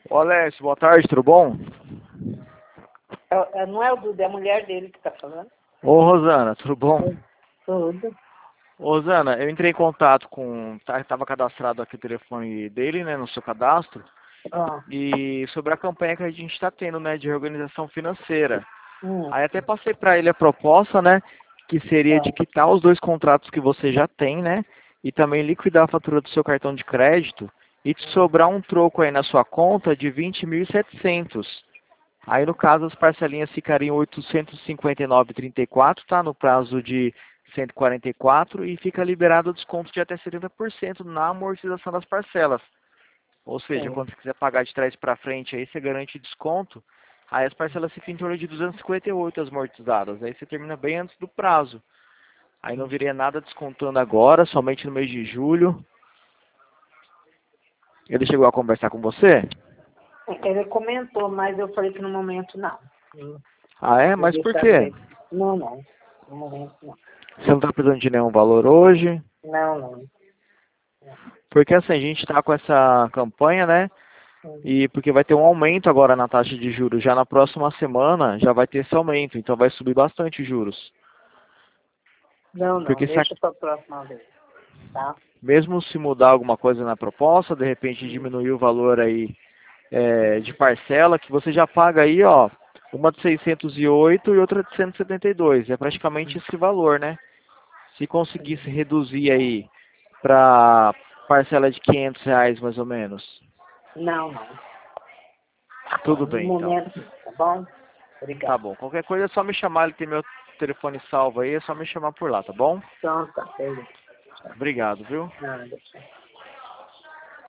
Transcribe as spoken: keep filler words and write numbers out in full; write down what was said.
Ô, Alessio, boa tarde, tudo bom? É, é, não é o Duda, é a mulher dele que tá falando? Ô, Rosana, tudo bom? Tudo. Ô, Rosana, eu entrei em contato com... tá- Tava cadastrado aqui o telefone dele, né, no seu cadastro, Ó. e sobre a campanha que a gente está tendo, né, de reorganização financeira. Hum. Aí até passei para ele a proposta, né, que seria de Ó. quitar os dois contratos que você já tem, né, e também liquidar a fatura do seu cartão de crédito e te sobrar um troco aí na sua conta de vinte mil e setecentos. Aí, no caso, as parcelinhas ficariam oitocentos e cinquenta e nove reais e trinta e quatro, tá? No prazo de cento e quarenta e quatro e fica liberado o desconto de até setenta por cento na amortização das parcelas. Ou seja, Sim. quando você quiser pagar de trás para frente, aí você garante desconto. Aí as parcelas ficam em torno de duzentos e cinquenta e oito as amortizadas. Aí você termina bem antes do prazo. Aí não viria nada descontando agora, somente no mês de julho. Ele chegou a conversar com você? Ele comentou, mas eu falei que no momento não. Hum. Ah, é? Vou Mas por deixar quê? ver. Não, não. No momento não. Você não está precisando de nenhum valor hoje? Não, não. Porque assim, a gente está com essa campanha, né? Hum. E porque vai ter um aumento agora na taxa de juros. Já na próxima semana já vai ter esse aumento. Então vai subir bastante os juros. Não, não. Porque se a- Deixa pra próxima vez. Tá? mesmo se mudar alguma coisa na proposta, de repente Hum. diminuir o valor aí é, de parcela, que você já paga aí, ó, uma de seiscentos e oito e outra de cento e setenta e dois. É praticamente esse valor, né? Se conseguisse reduzir aí para parcela de quinhentos reais mais ou menos. Não, não. Tudo No bem, então. momento, tá bom? Tá Obrigado. bom. Qualquer coisa é só me chamar, ele tem meu telefone salvo aí, é só me chamar por lá, tá bom? Então, tá. Beleza. Obrigado, viu? Nada.